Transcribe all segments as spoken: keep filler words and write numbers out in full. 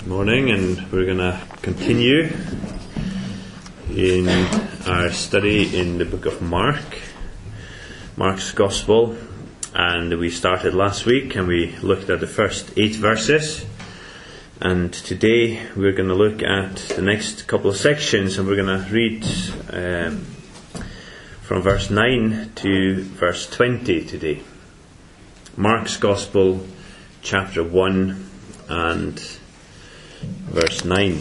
Morning, and we're going to continue in our study in the book of Mark, Mark's Gospel, and we started last week and we looked at the first eight verses, and today we're going to look at the next couple of sections, and we're going to read um, from verse nine to verse twenty today. Mark's Gospel, chapter one and verse nine.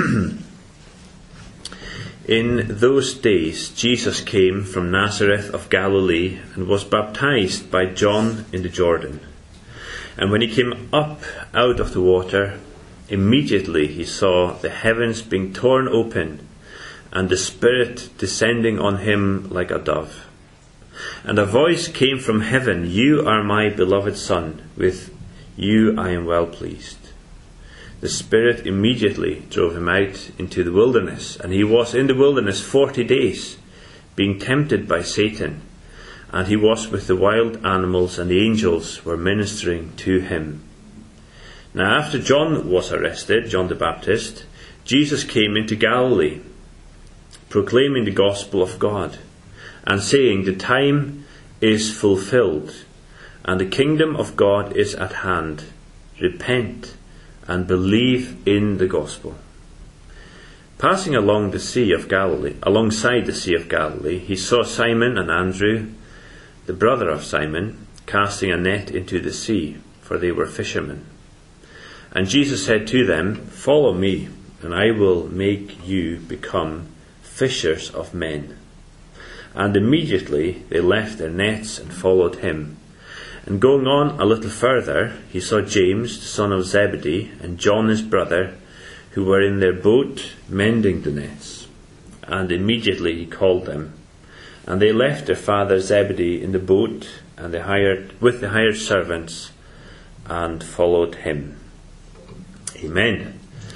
In those days Jesus came from Nazareth of Galilee and was baptized by John in the Jordan. And when he came up out of the water, immediately he saw the heavens being torn open and the Spirit descending on him like a dove. And a voice came from heaven, "You are my beloved Son, with you I am well pleased." The Spirit immediately drove him out into the wilderness, and he was in the wilderness forty days, being tempted by Satan. And he was with the wild animals, and the angels were ministering to him. Now after John was arrested, John the Baptist, Jesus came into Galilee, proclaiming the gospel of God, and saying, "The time is fulfilled, and the kingdom of God is at hand. Repent and believe in the gospel." Passing along the Sea of Galilee, alongside the Sea of Galilee, he saw Simon and Andrew, the brother of Simon, casting a net into the sea, for they were fishermen. And Jesus said to them, "Follow me, and I will make you become fishers of men." And immediately they left their nets and followed him. And going on a little further, he saw James, the son of Zebedee, and John his brother, who were in their boat mending the nets. And immediately he called them. And they left their father Zebedee in the boat, and they hired with the hired servants, and followed him. Amen.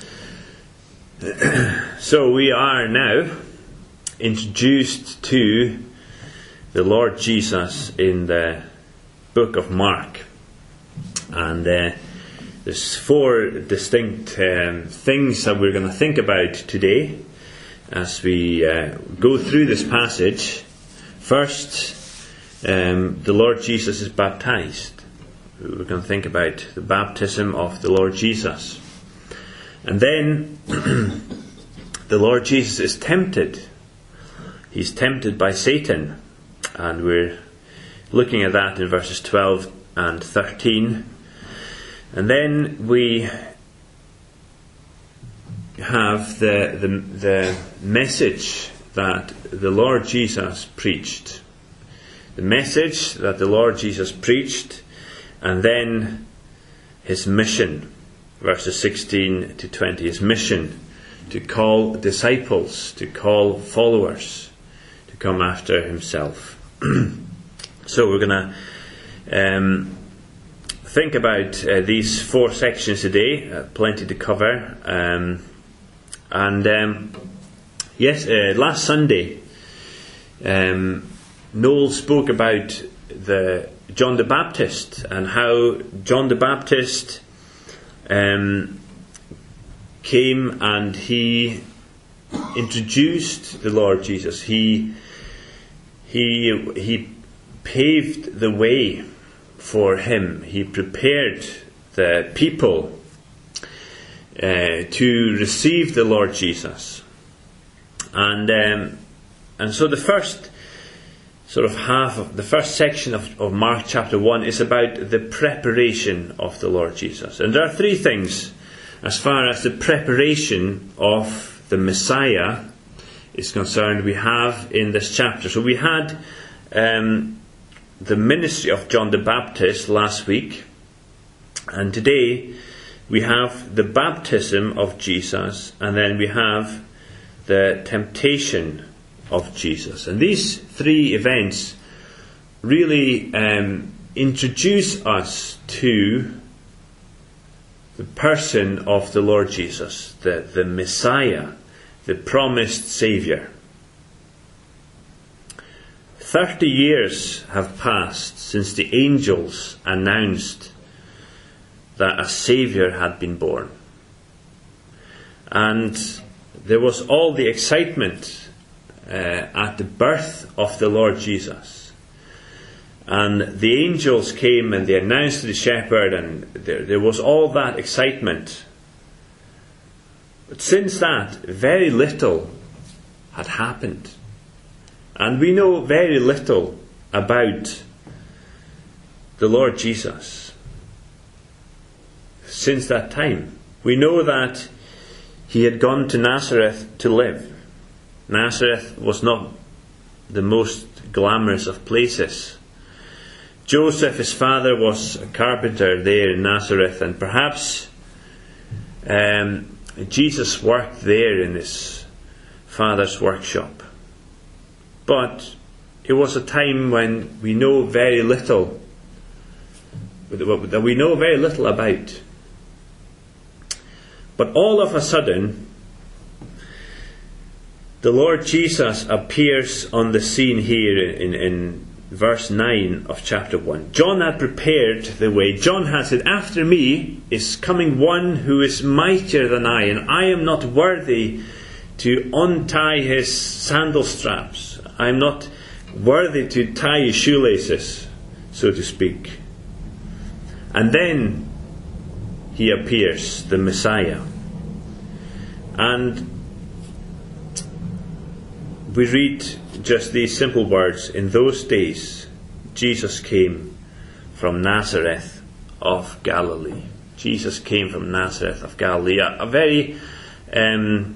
So we are now introduced to the Lord Jesus in the book of Mark, and uh, there's four distinct um, things that we're going to think about today as we uh, go through this passage. First, um, the Lord Jesus is baptized. We're going to think about the baptism of the Lord Jesus, and then the Lord Jesus is tempted. He's tempted by Satan, and we're looking at that in verses twelve and thirteen. And then we have the, the, the message that the Lord Jesus preached. The message that the Lord Jesus preached, and then his mission, verses sixteen to twenty. His mission to call disciples, to call followers, to come after himself. So we're going to um, think about uh, these four sections today. Uh, plenty to cover. Um, and um, yes, uh, last Sunday, um, Noel spoke about the John the Baptist and how John the Baptist um, came and he introduced the Lord Jesus. He he he. paved the way for him. He prepared the people uh, to receive the Lord Jesus. And um, and so the first sort of half of the first section of, of Mark chapter one is about the preparation of the Lord Jesus. And there are three things as far as the preparation of the Messiah is concerned we have in this chapter. So we had um, the ministry of John the Baptist last week, and today we have the baptism of Jesus, and then we have the temptation of Jesus. And these three events really um, introduce us to the person of the Lord Jesus, the, the Messiah, the promised Saviour. Thirty years have passed since the angels announced that a Saviour had been born. And there was all the excitement uh, at the birth of the Lord Jesus. And the angels came and they announced to the shepherd, and there, there was all that excitement. But since that, very little had happened. And we know very little about the Lord Jesus since that time. We know that he had gone to Nazareth to live. Nazareth was not the most glamorous of places. Joseph, his father, was a carpenter there in Nazareth, and perhaps um, Jesus worked there in his father's workshop. But it was a time when we know very little, that we know very little about. But all of a sudden, the Lord Jesus appears on the scene here in, in verse nine of chapter one. John had prepared the way. John had said, "After me is coming one who is mightier than I, and I am not worthy to untie his sandal straps. I am not worthy to tie his shoelaces," so to speak. And then he appears, the Messiah. And we read just these simple words: "In those days, Jesus came from Nazareth of Galilee." Jesus came from Nazareth of Galilee, a, a very um,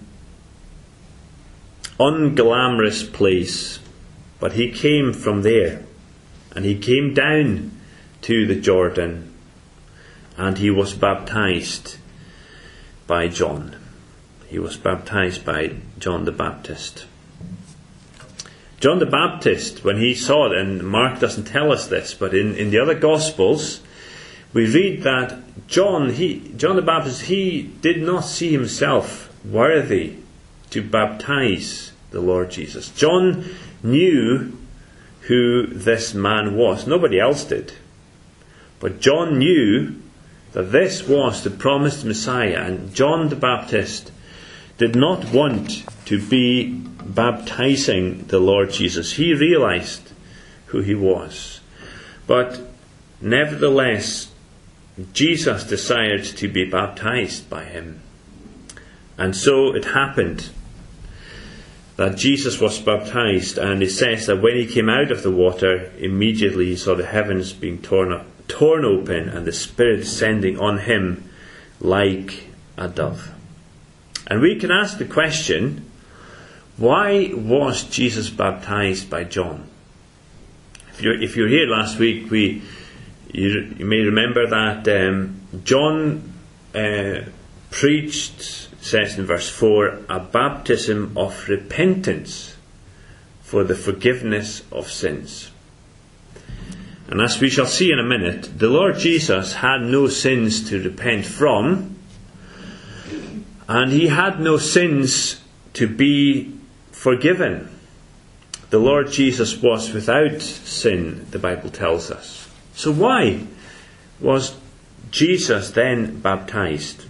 unglamorous place, but he came from there, and he came down to the Jordan, and he was baptized by John. He was baptized by John the Baptist. John the Baptist, when he saw it, and Mark doesn't tell us this, but in, in the other Gospels, we read that John, he, John the Baptist, he did not see himself worthy to baptize the Lord Jesus. John knew who this man was. Nobody else did. But John knew that this was the promised Messiah, and John the Baptist did not want to be baptizing the Lord Jesus. He realized who he was. But nevertheless, Jesus desired to be baptized by him. And so it happened that Jesus was baptized, and it says that when he came out of the water, immediately he saw the heavens being torn up, torn open, and the Spirit descending on him like a dove. And we can ask the question, why was Jesus baptized by John? If you're, if you're here last week, we you, you may remember that um, John uh, preached, it says in verse four, a baptism of repentance for the forgiveness of sins. And as we shall see in a minute, the Lord Jesus had no sins to repent from, and he had no sins to be forgiven. The Lord Jesus was without sin, the Bible tells us. So why was Jesus then baptized?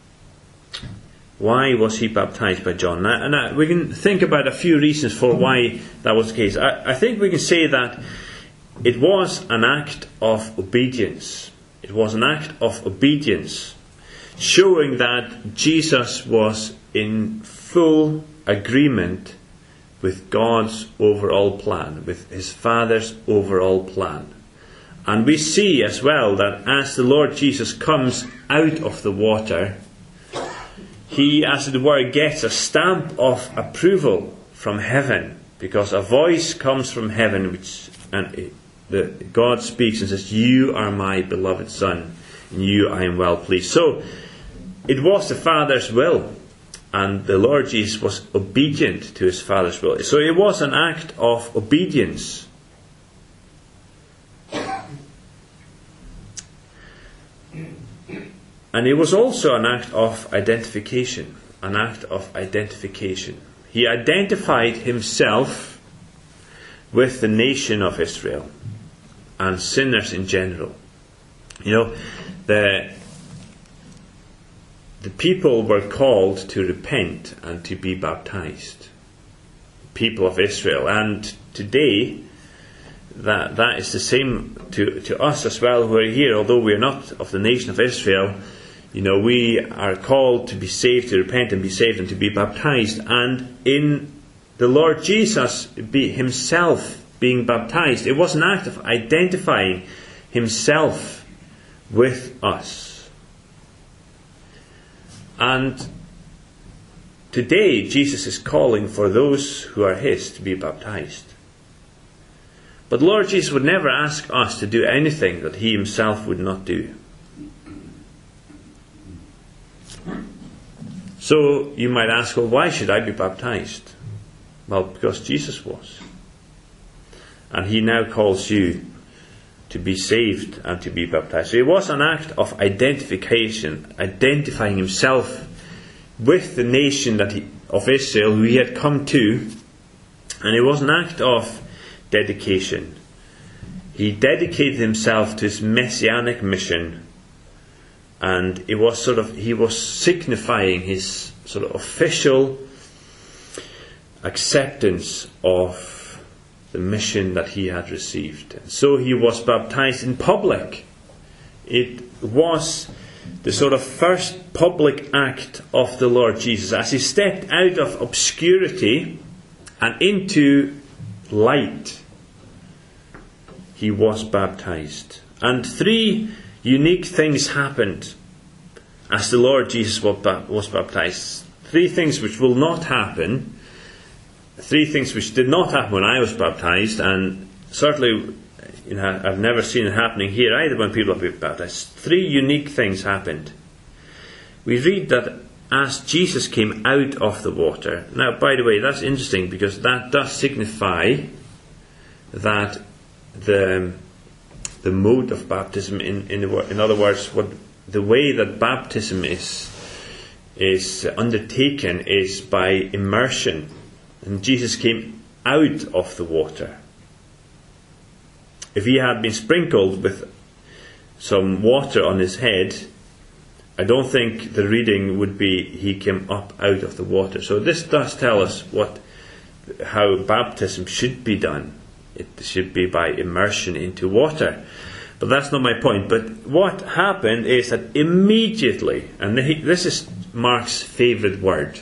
Why was he baptized by John? Now, and I, we can think about a few reasons for why that was the case. I, I think we can say that it was an act of obedience. It was an act of obedience, showing that Jesus was in full agreement with God's overall plan, with his Father's overall plan. And we see as well that as the Lord Jesus comes out of the water, he, as it were, gets a stamp of approval from heaven, because a voice comes from heaven, which and the, God speaks and says, "You are my beloved Son, in you I am well pleased." So it was the Father's will, and the Lord Jesus was obedient to his Father's will. So it was an act of obedience. And it was also an act of identification. An act of identification. He identified himself with the nation of Israel and sinners in general. You know, the the people were called to repent and to be baptized. People of Israel. And today, that that is the same to, to us as well who are here. Although we are not of the nation of Israel, you know, we are called to be saved, to repent and be saved and to be baptized. And in the Lord Jesus be himself being baptized, it was an act of identifying himself with us. And today Jesus is calling for those who are his to be baptized. But Lord Jesus would never ask us to do anything that he himself would not do. So you might ask, well, why should I be baptized? Well, because Jesus was. And he now calls you to be saved and to be baptized. So it was an act of identification, identifying himself with the nation that he, of Israel who he had come to. And it was an act of dedication. He dedicated himself to his messianic mission. And it was sort of, he was signifying his sort of official acceptance of the mission that he had received. And so he was baptized in public. It was the sort of first public act of the Lord Jesus as he stepped out of obscurity and into light. He was baptized. And three unique things happened as the Lord Jesus was baptized. Three things which will not happen. Three things which did not happen when I was baptized, and certainly, you know, I've never seen it happening here either when people have been baptized. Three unique things happened. We read that as Jesus came out of the water. Now, by the way, that's interesting because that does signify that the the mode of baptism, in in, the, in other words, what the way that baptism is is undertaken is by immersion. And Jesus came out of the water. If he had been sprinkled with some water on his head, I don't think the reading would be he came up out of the water. So this does tell us what how baptism should be done. It should be by immersion into water. But that's not my point. But what happened is that immediately, and this is Mark's favourite word.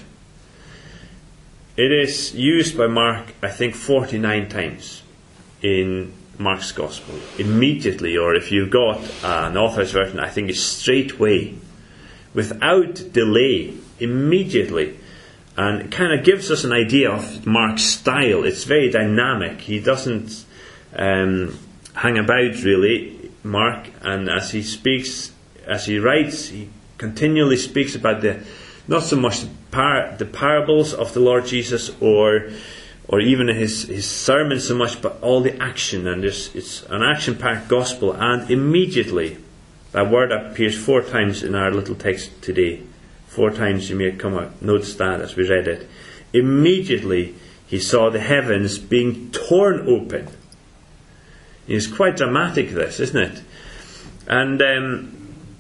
It is used by Mark, I think, forty-nine times in Mark's Gospel. Immediately, or if you've got an Authorized Version, I think it's straightway. Without delay, immediately. And it kind of gives us an idea of Mark's style. It's very dynamic. He doesn't um, hang about, really, Mark. And as he speaks, as he writes, he continually speaks about the not so much the, par- the parables of the Lord Jesus, or or even his his sermon so much, but all the action. And there's, it's an action-packed gospel. And immediately, that word appears four times in our little text today. Four times you may come out, notice that as we read it. Immediately he saw the heavens being torn open. It's quite dramatic, this, isn't it? And um,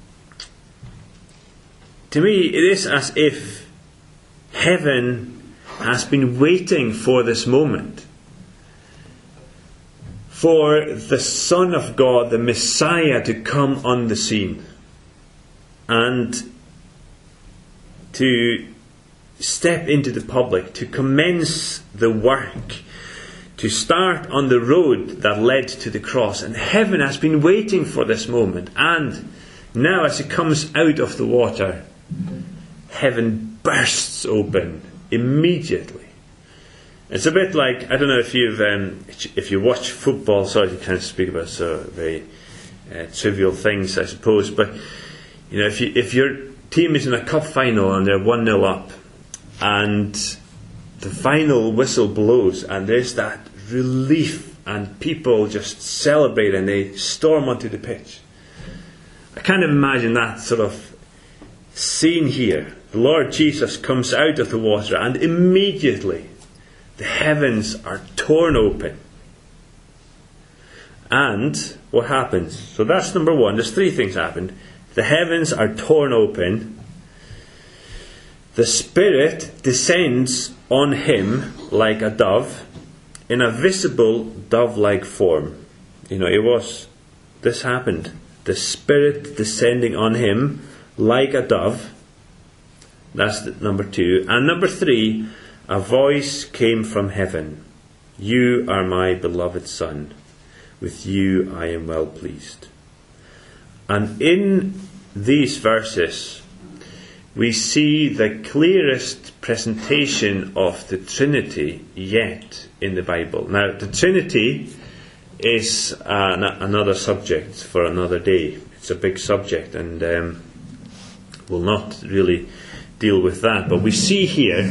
to me it is as if heaven has been waiting for this moment. For the Son of God, the Messiah, to come on the scene. And to step into the public, to commence the work, to start on the road that led to the cross. And heaven has been waiting for this moment. And now as it comes out of the water, heaven bursts open immediately. It's a bit like, I don't know if you've um, if you watch football, sorry to kind of speak about so very uh, trivial things, I suppose, but you know, if you if your team is in a cup final and they're one nil up, and the final whistle blows, and there's that relief, and people just celebrate and they storm onto the pitch. I kind of imagine that sort of scene here. The Lord Jesus comes out of the water, and immediately the heavens are torn open. And what happens? So that's number one. There's three things happened. The heavens are torn open. the Spirit descends on him like a dove, in a visible dove-like form. You know, it was, this happened. The Spirit descending on him like a dove. That's the, number two. And number three, a voice came from heaven. You are my beloved Son. With you I am well pleased. And in these verses, we see the clearest presentation of the Trinity yet in the Bible. Now, the Trinity is uh, another subject for another day. It's a big subject, and um, we'll not really deal with that. But we see here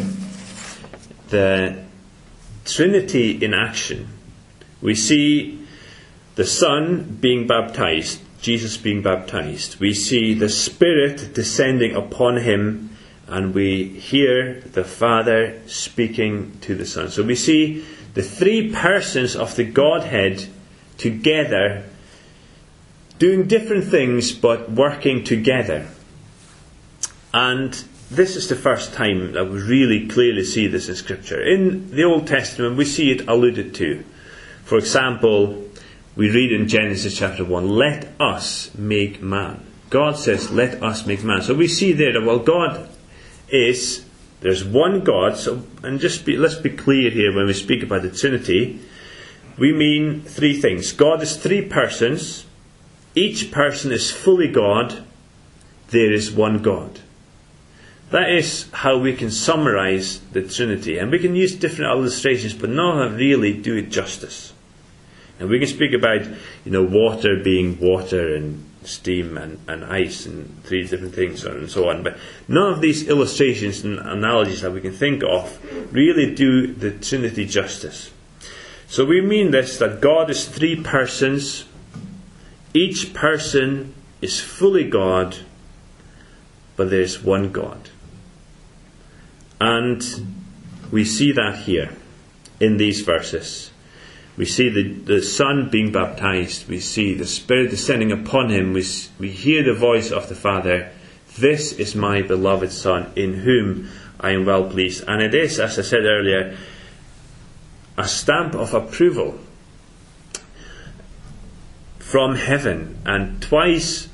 the Trinity in action. We see the Son being baptized, Jesus being baptized. We see the Spirit descending upon him, and we hear the Father speaking to the Son. So we see the three persons of the Godhead together, doing different things but working together. And this is the first time that we really clearly see this in Scripture. In the Old Testament, we see it alluded to. For example, we read in Genesis chapter one, let us make man. God says, let us make man. So we see there that, well, God is, there's one God. So, and just be, let's be clear here when we speak about the Trinity. We mean three things. God is three persons. Each person is fully God. There is one God. That is how we can summarize the Trinity. And we can use different illustrations, but none of them really do it justice. And we can speak about, you know, water being water and steam and, and ice and three different things and so on. But none of these illustrations and analogies that we can think of really do the Trinity justice. So we mean this, that God is three persons. Each person is fully God, but there's one God. And we see that here in these verses. We see the, the Son being baptized. We see the Spirit descending upon him. We, we hear the voice of the Father. This is my beloved Son, in whom I am well pleased. And it is, as I said earlier, a stamp of approval from heaven. And twice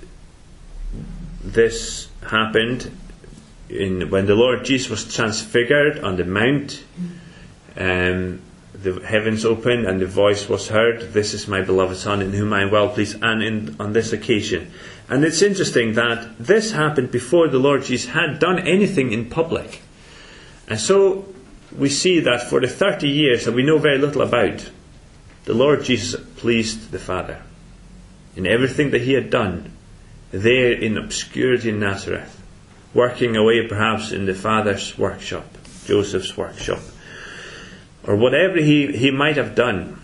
this happened. In, when the Lord Jesus was transfigured on the mount, um, the heavens opened and the voice was heard, this is my beloved Son in whom I am well pleased, and in, on this occasion. And it's interesting that this happened before the Lord Jesus had done anything in public. And so we see that for the thirty years that we know very little about, the Lord Jesus pleased the Father in everything that he had done there in obscurity in Nazareth, working away perhaps in the Father's workshop, Joseph's workshop, or whatever he, he might have done.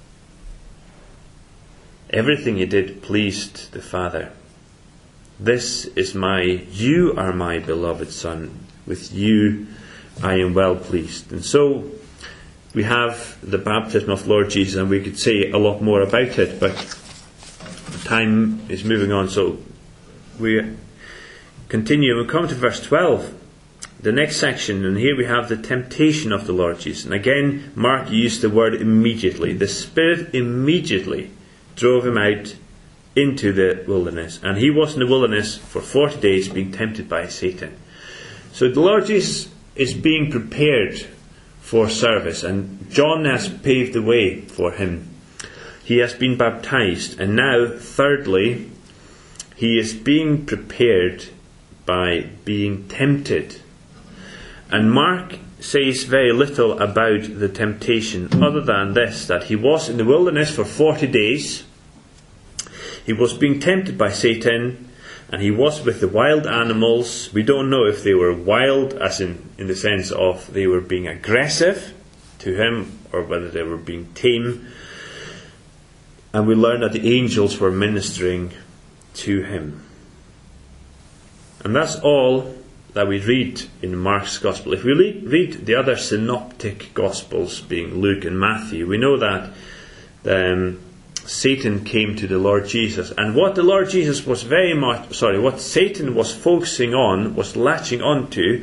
Everything he did pleased the Father. This is my, you are my beloved Son. With you I am well pleased. And so we have the baptism of Lord Jesus, and we could say a lot more about it, but time is moving on, so we continue. We come to verse twelve, the next section, and here we have the temptation of the Lord Jesus. And again, Mark used the word immediately. The Spirit immediately drove him out into the wilderness, and he was in the wilderness for forty days being tempted by Satan. So the Lord Jesus is being prepared for service, and John has paved the way for him. He has been baptized, and now, thirdly, he is being prepared by being tempted. And Mark says very little about the temptation other than this, that he was in the wilderness for forty days. He was being tempted by Satan, and he was with the wild animals. We don't know if they were wild as in, in the sense of they were being aggressive to him, or whether they were being tame. And we learn that the angels were ministering to him. And that's all that we read in Mark's Gospel. If we read the other synoptic Gospels, being Luke and Matthew, we know that um, Satan came to the Lord Jesus. And what the Lord Jesus was very much, sorry, what Satan was focusing on, was latching onto,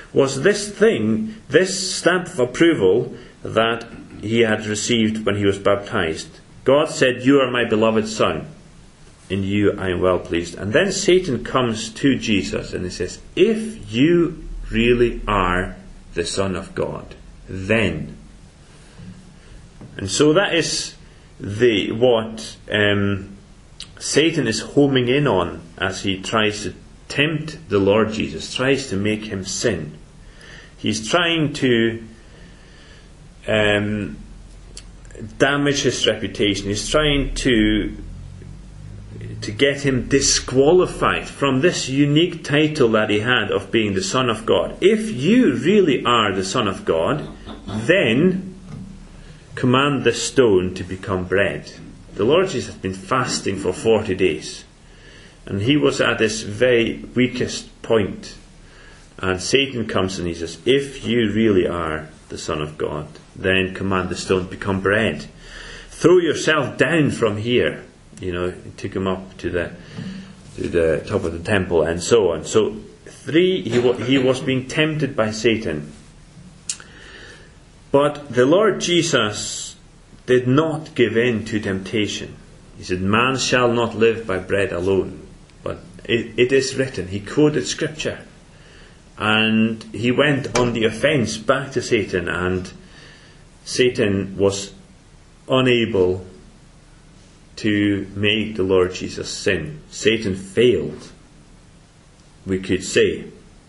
was this thing, this stamp of approval that he had received when he was baptized. God said, "You are my beloved Son. In you I am well pleased." And then Satan comes to Jesus and he says, "If you really are the Son of God, then." And so that is the what um, Satan is homing in on as he tries to tempt the Lord Jesus, tries to make him sin. He's trying to um, damage his reputation. He's trying to to get him disqualified from this unique title that he had of being the Son of God. If you really are the Son of God, then command the stone to become bread. The Lord Jesus had been fasting for forty days. And he was at his very weakest point. And Satan comes and he says, "If you really are the Son of God, then command the stone to become bread. Throw yourself down from here." You know, he took him up to the to the top of the temple and so on. So, three, he, he was being tempted by Satan. But the Lord Jesus did not give in to temptation. He said, "Man shall not live by bread alone." But it, it is written. He quoted Scripture. And he went on the offence back to Satan. And Satan was unable to make the Lord Jesus sin. Satan failed, we could say.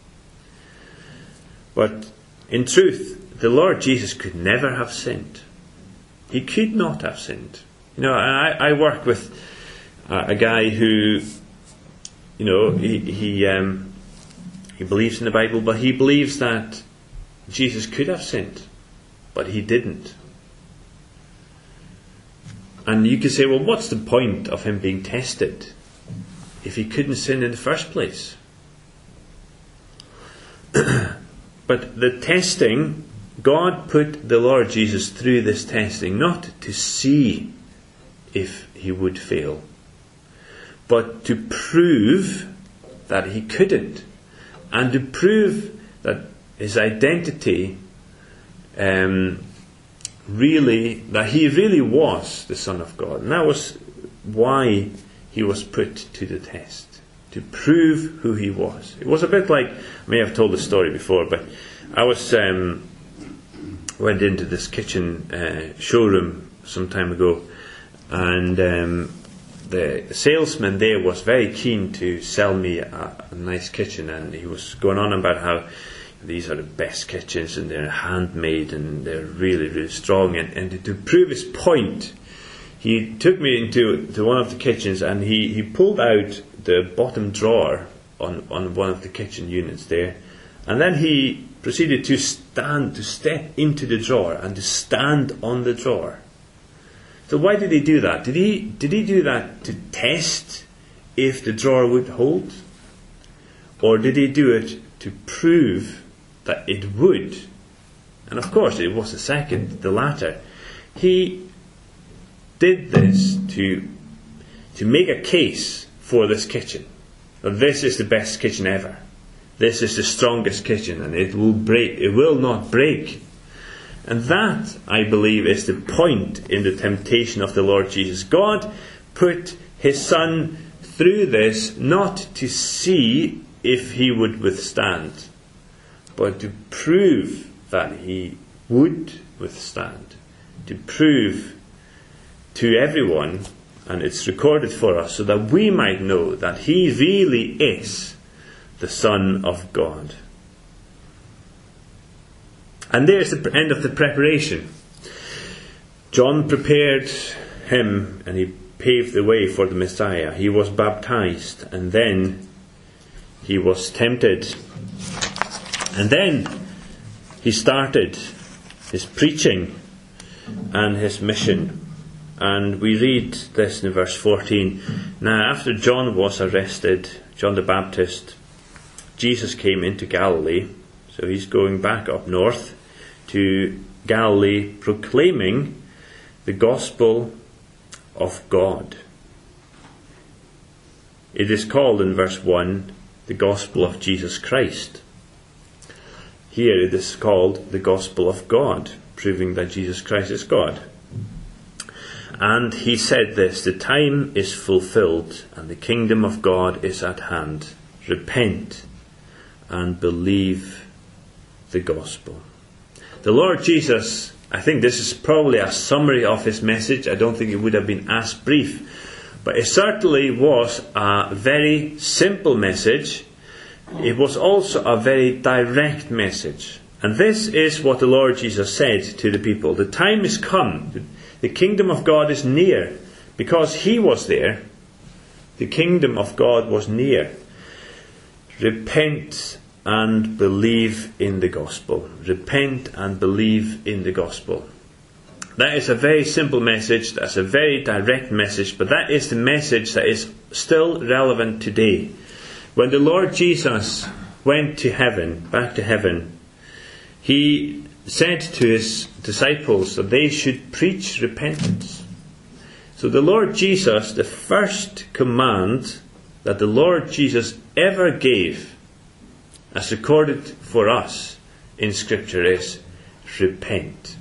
But in truth, the Lord Jesus could never have sinned. He could not have sinned. You know, I, I work with uh, a guy who, you know, he he, um, he believes in the Bible, but he believes that Jesus could have sinned, but he didn't. And you could say, well, what's the point of him being tested if he couldn't sin in the first place? But the testing, God put the Lord Jesus through this testing, not to see if he would fail, but to prove that he couldn't, and to prove that his identity um, really, that he really was the Son of God. And that was why he was put to the test, to prove who he was. It was a bit like, I may have told the story before, but I was um, went into this kitchen uh, showroom some time ago, and um, the salesman there was very keen to sell me a, a nice kitchen, and he was going on about how these are the best kitchens and they're handmade and they're really, really strong. And, and to prove his point, he took me into to one of the kitchens and he, he pulled out the bottom drawer on, on one of the kitchen units there. And then he proceeded to stand, to step into the drawer and to stand on the drawer. So why did he do that? Did he, did he do that to test if the drawer would hold? Or did he do it to prove that it would? And of course it was the second, the latter. He did this to to make a case for this kitchen. That this is the best kitchen ever. This is the strongest kitchen, and it will break. It will not break. And that, I believe, is the point in the temptation of the Lord Jesus. God put his Son through this not to see if he would withstand, but to prove that he would withstand, to prove to everyone, and it's recorded for us, so that we might know that he really is the Son of God. And there's the end of the preparation. John prepared him, and he paved the way for the Messiah. He was baptized, and then he was tempted. And then he started his preaching and his mission. And we read this in verse fourteen. Now, after John was arrested, John the Baptist, Jesus came into Galilee. So he's going back up north to Galilee, proclaiming the gospel of God. It is called in verse one, the gospel of Jesus Christ. here it is called the gospel of God, proving that Jesus Christ is God. And he said this, the time is fulfilled and the kingdom of God is at hand. Repent and believe the gospel. The Lord Jesus, I think this is probably a summary of his message. I don't think it would have been as brief. But it certainly was a very simple message. It was also a very direct message. And this is what the Lord Jesus said to the people. The time is come. The kingdom of God is near. Because he was there, the kingdom of God was near. Repent and believe in the gospel. Repent and believe in the gospel. That is a very simple message. That's a very direct message. But that is the message that is still relevant today. When the Lord Jesus went to heaven, back to heaven, he said to his disciples that they should preach repentance. So the Lord Jesus, the first command that the Lord Jesus ever gave, as recorded for us in Scripture, is repent.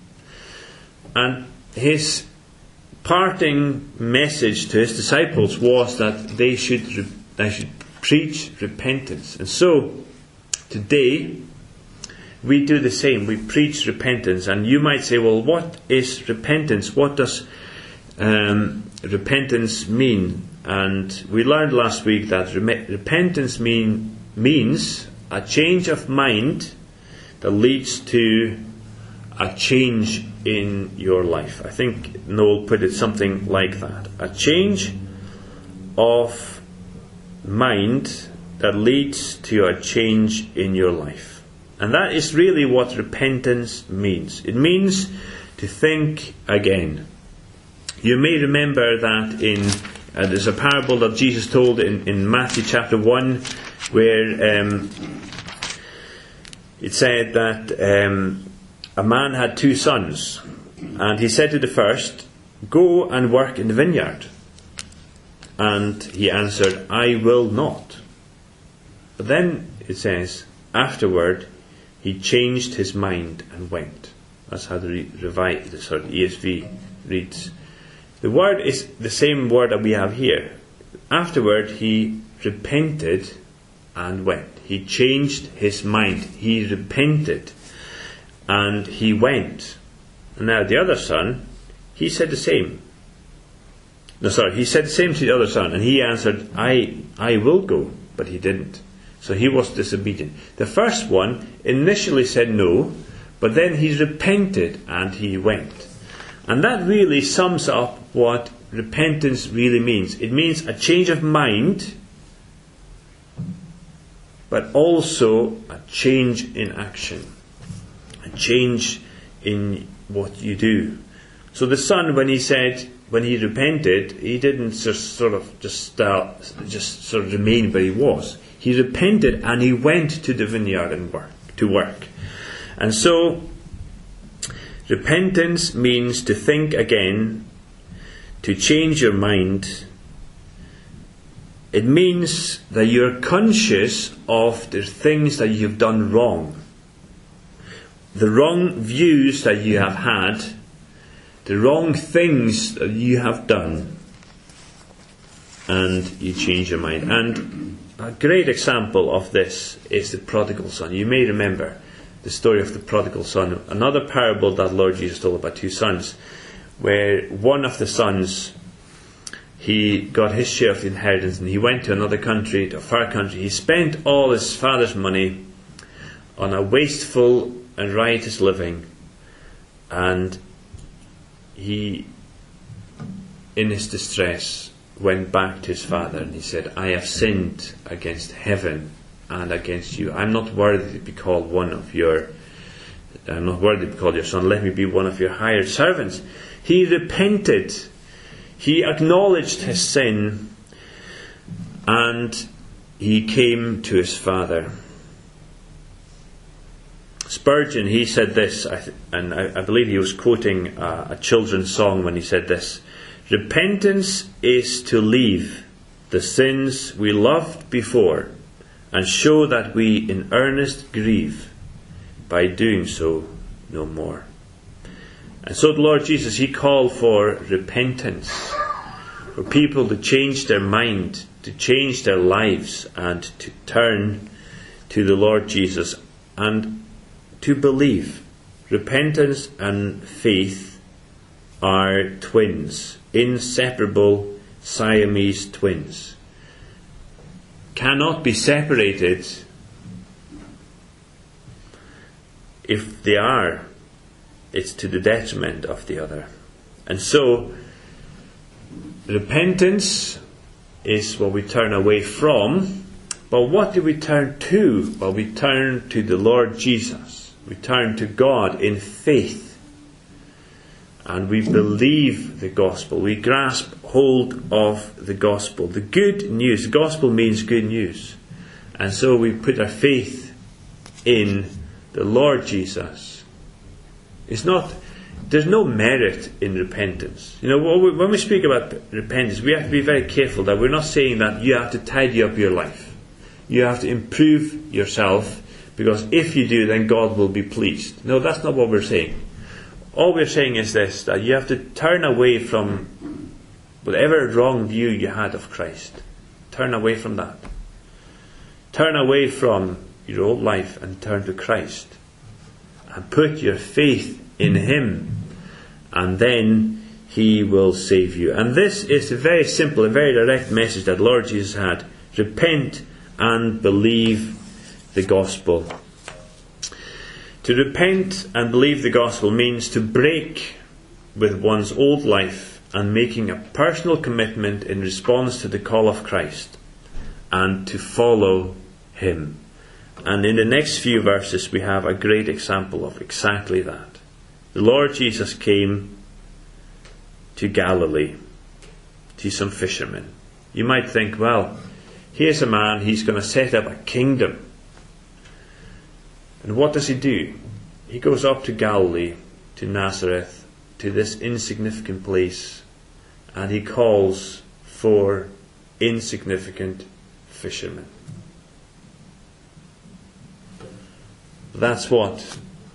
And his parting message to his disciples was that they should they should preach repentance. And so today we do the same. We preach repentance. And you might say, well, what is repentance? What does um, repentance mean? And we learned last week that re- repentance mean, means a change of mind that leads to a change in your life. I think Noel put it something like that. A change of mind that leads to a change in your life. And that is really what repentance means. It means to think again. You may remember that in uh, there's a parable that Jesus told in, in Matthew chapter one, where um, it said that um, a man had two sons, and he said to the first, "Go and work in the vineyard." And he answered, "I will not." But then it says, afterward, he changed his mind and went. That's how the re- revi- the sort of E S V reads. The word is the same word that we have here. Afterward, he repented and went. He changed his mind. He repented and he went. And now the other son, he said the same. No, sorry, he said the same to the other son, and he answered, I, I will go, but he didn't. So he was disobedient. The first one initially said no, but then he repented and he went. And that really sums up what repentance really means. It means a change of mind, but also a change in action. A change in what you do. So the son, when he said, when he repented, he didn't just sort of just start, just sort of remain where he was. He repented and he went to the vineyard and work to work. And so repentance means to think again, to change your mind. It means that you're conscious of the things that you've done wrong, the wrong views that you have had, the wrong things that you have done, and you change your mind. And a great example of this is the prodigal son. You may remember the story of the prodigal son, another parable that Lord Jesus told about two sons, where one of the sons, he got his share of the inheritance and he went to another country, to a far country. He spent all his father's money on a wasteful and riotous living, and he, in his distress, went back to his father and he said, I have sinned against heaven and against you. I'm not worthy to be called one of your I'm not worthy to be called your son. Let me be one of your hired servants. He repented. He acknowledged his sin and he came to his father. Spurgeon, he said this, and I believe he was quoting a children's song when he said this: repentance is to leave the sins we loved before and show that we in earnest grieve. by doing so no more. And so the Lord Jesus, he called for repentance, for people to change their mind, to change their lives, and to turn to the Lord Jesus and to believe. Repentance and faith are twins, inseparable Siamese twins. Cannot be separated. If they are, it's to the detriment of the other. And so, repentance is what we turn away from, but what do we turn to? Well, we turn to the Lord Jesus. We turn to God in faith. And we believe the gospel. We grasp hold of the gospel. The good news. The gospel means good news. And so we put our faith in the Lord Jesus. It's not, there's no merit in repentance. You know, when we speak about repentance, we have to be very careful that we're not saying that you have to tidy up your life. You have to improve yourself, because if you do, then God will be pleased. No, that's not what we're saying. All we're saying is this, that you have to turn away from whatever wrong view you had of Christ. Turn away from that. Turn away from your old life and turn to Christ. And put your faith in Him. And then He will save you. And this is a very simple, a very direct message that Lord Jesus had. Repent and believe the gospel. To repent and believe the gospel means to break with one's old life and making a personal commitment in response to the call of Christ and to follow Him. And in the next few verses we have a great example of exactly that. The Lord Jesus came to Galilee, to some fishermen. You might think, well, here's a man, he's going to set up a kingdom. And what does he do? He goes up to Galilee, to Nazareth, to this insignificant place, and he calls for insignificant fishermen. That's what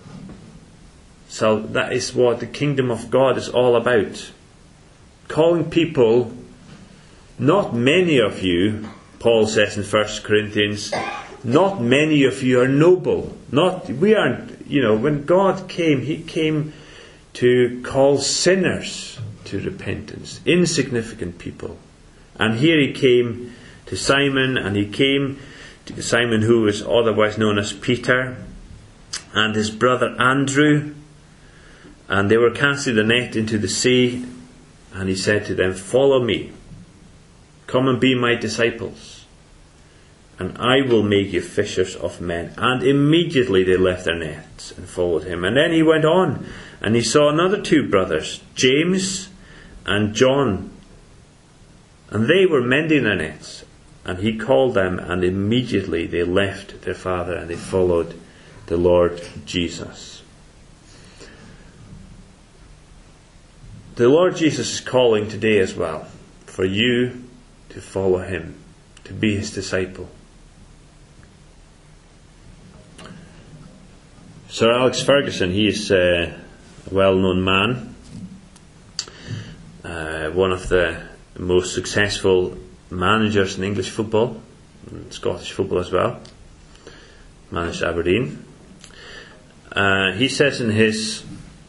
so that is what the kingdom of God is all about. Calling people, not many of you, Paul says in First Corinthians, not many of you are noble. Not we aren't, you know, when God came, He came to call sinners to repentance, insignificant people. And here He came to Simon, and He came to Simon, who was otherwise known as Peter, and his brother Andrew, and they were casting the net into the sea, and He said to them, "Follow me, come and be my disciples, and I will make you fishers of men." And immediately they left their nets and followed Him. And then He went on, and He saw another two brothers, James and John, and they were mending their nets. And He called them, and immediately they left their father and they followed the Lord Jesus. The Lord Jesus is calling today as well for you to follow Him, to be His disciple. Sir Alex Ferguson, he is a well-known man, uh, one of the most successful managers in English football, and Scottish football as well. Managed Aberdeen. Uh, he says in his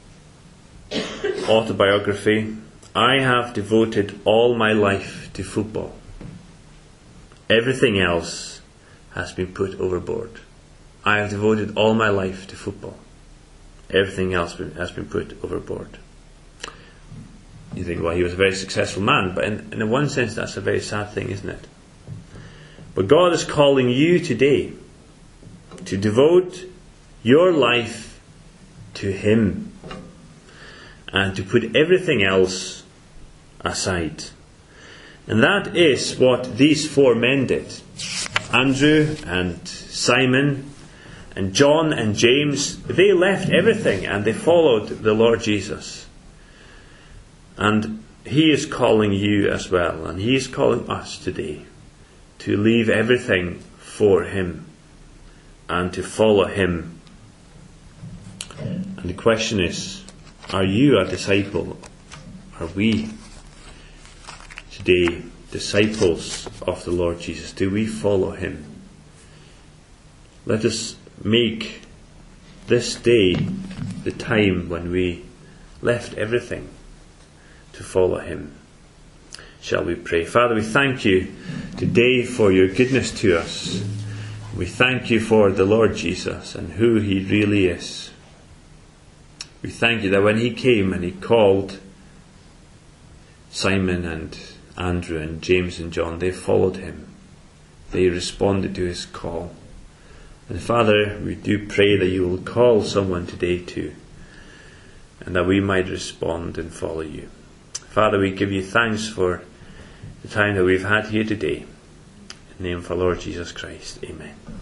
autobiography, "I have devoted all my life to football. Everything else has been put overboard. I have devoted all my life to football. Everything else has been put overboard." You think, well, he was a very successful man, but in, in one sense that's a very sad thing, isn't it? But God is calling you today to devote your life to Him and to put everything else aside. And that is what these four men did. Andrew and Simon and John and James, they left everything and they followed the Lord Jesus. And He is calling you as well, and He is calling us today to leave everything for Him and to follow Him And the question is, are you a disciple? Are we today disciples of the Lord Jesus? Do we follow him? Let us make this day the time when we left everything to follow him. Shall we pray? Father, we thank you today for your goodness to us. We thank you for the Lord Jesus and who he really is. We thank you that when he came and he called Simon and Andrew and James and John, they followed him. They responded to his call. And Father, we do pray that you will call someone today too, and that we might respond and follow you. Father, we give you thanks for the time that we've had here today. In the name of our Lord Jesus Christ. Amen.